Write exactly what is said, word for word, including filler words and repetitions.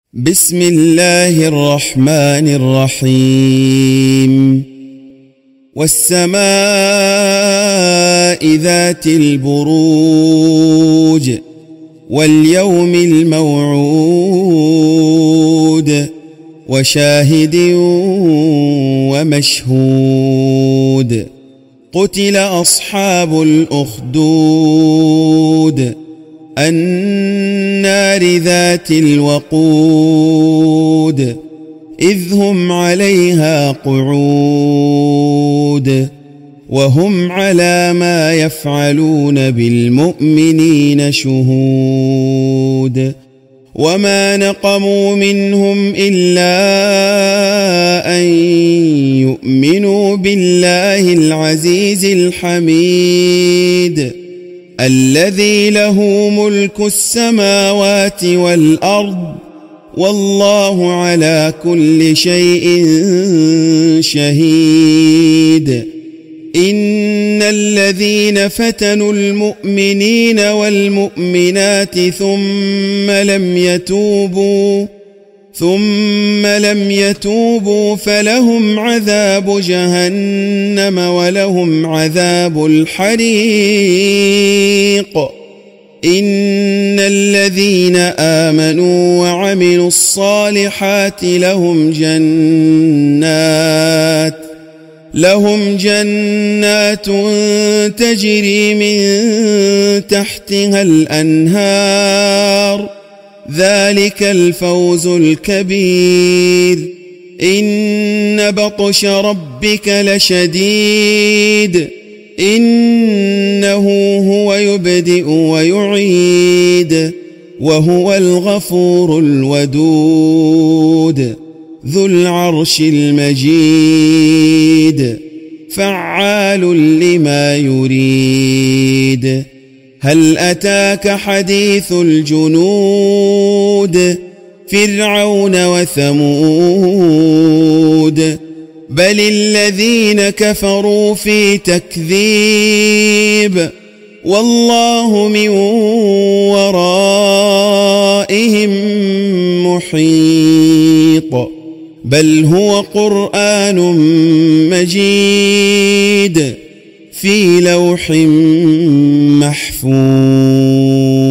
بسم الله الرحمن الرحيم والسماء ذات البروج واليوم الموعود وشاهد ومشهود قتل أصحاب الأخدود النار ذات الوقود إذ هم عليها قعود وهم على ما يفعلون بالمؤمنين شهود وما نقموا منهم إلا أن يؤمنوا بالله العزيز الحميد الذي له ملك السماوات والأرض والله على كل شيء شهيد إن الذين فتنوا المؤمنين والمؤمنات ثم لم يتوبوا ثم لم يتوبوا فلهم عذاب جهنم ولهم عذاب الحريق إن الذين آمنوا وعملوا الصالحات لهم جنات لهم جنات تجري من تحتها الأنهار ذلك الفوز الكبير إن بطش ربك لشديد إنه هو يبدئ ويعيد وهو الغفور الودود ذو العرش المجيد فعال لما يريد هل أتاك حديث الجنود فرعون وثمود بل الذين كفروا في تكذيب والله من ورائهم محيط بل هو قرآن مجيد في لوح محفوظ.